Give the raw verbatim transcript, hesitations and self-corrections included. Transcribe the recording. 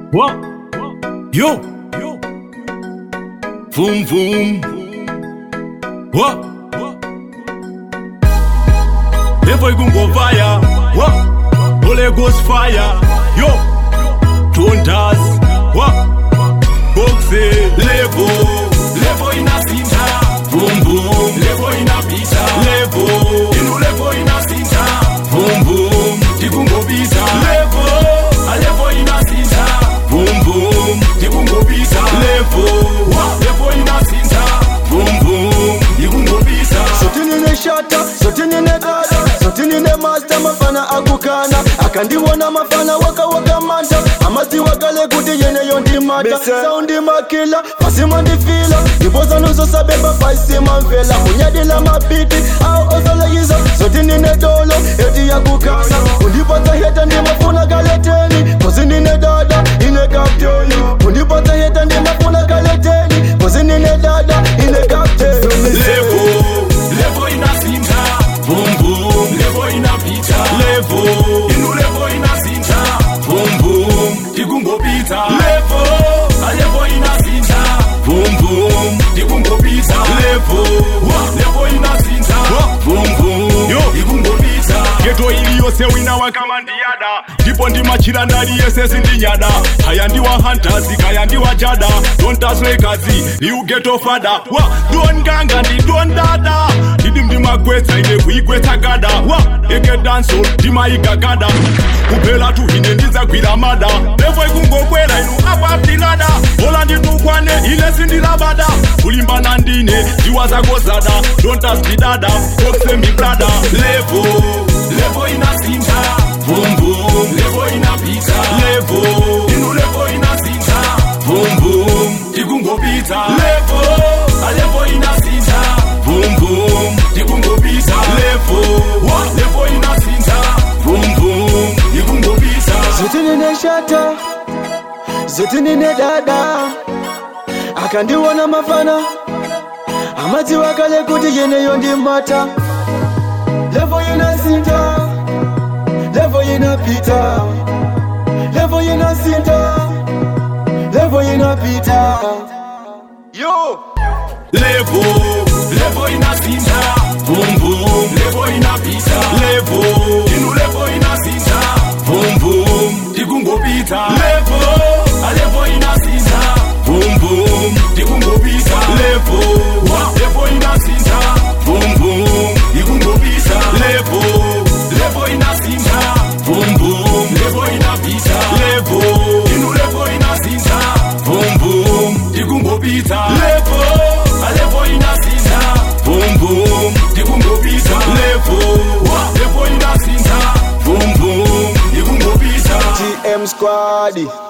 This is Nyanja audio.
What? Yo. Boom boom. What? Levo igungo fire. What? Holy Ghost fire. Yo. Tontas. What? Boxe. Levo. Levo ina sinta. Boom boom. Levo ina pizza. Levo. Inu levo ina sinta. Boom boom. Igungo pizza. Levo. Levo ina sinta. Boom boom. Igungo pizza. Levo. Levo ina sinta. Boom boom. Igungo pizza. Sotini ne shata, sotini ne dada, sotini ne master mafana akukana. Akandiwona mafana waka waka manta. Amati wakale kuti yene yondi mata. Soundi makila, pasima ndi fila. Iboza nuzo sabeba pasima mvela. Kunyadila mapiti, au ozala yiza. Sotini ne dolo, eti ya kukana. Undipata heta ndi mafuna galeteni. Kozini ne dada, ine kapteni. Undipata heta ndi mafuna galeteni. Kozini ne dada, ine kapteni. Levo, levo ina sinta. Boom boom, levo ina pizza. Levo, inu levo ina sinta. Boom boom, igungo pizza. Levo, levo ina sinta. Boom boom, igungo pizza. Levo, levo ina sinta. Boom boom, yo igungo pizza. Geto iliyose wina wakamandiada. Ndipo ndi machira ndali yese sindinyada. Haya ndiwa hunters, kaya ndiwa jada. Don't ask me kazi, you geto fada. Wa, don't ganga ndi don't dada. Didi mdi magweta ine kuigweta gada. Wa, eke dancehall, dima igagada. Kupela tu hine ndiza kwila mada. Levo ikungo kwela inu apa pilada. Ola ndi tukwane, ile sindila bada. Kulimba nandine, jiwaza gozada. Don't ask the dada, kokse mi brada. Levo, levo ina sinta. Boom boom, levo ina pizza. Levo, inu levo ina sinta. Boom boom, igungo pizza. Levo, levo ina sinta. Boom boom, igungo pizza. Levo, levo ina sinta. Boom boom, igungo pizza. Zotini ne shata, zotini ne dada. Akandiwona mafana. Amati wakale kuti yene yondi mata. Levo ina sinta. Levo ina pita. Levo ina sinta. Levo ina pita. Yo. Levo, levo ina sinta. Boom boom, levo ina pizza. Levo, inu levo ina sinta. Boom boom, igungo pizza. Levo, levo ina sinta. Boom boom, igungo pizza. Levo, levo ina sinta. Boom boom, igungo pizza. Levo, levo ina sinta. Boom boom, levo ina pizza. Levo, inu levo ina sinta. Boom boom, igungo pizza. Levo, levo ina sinta. Boom boom, igungo pizza. Levo, levo ina sinta. Boom boom, igungo pizza. T M Squad.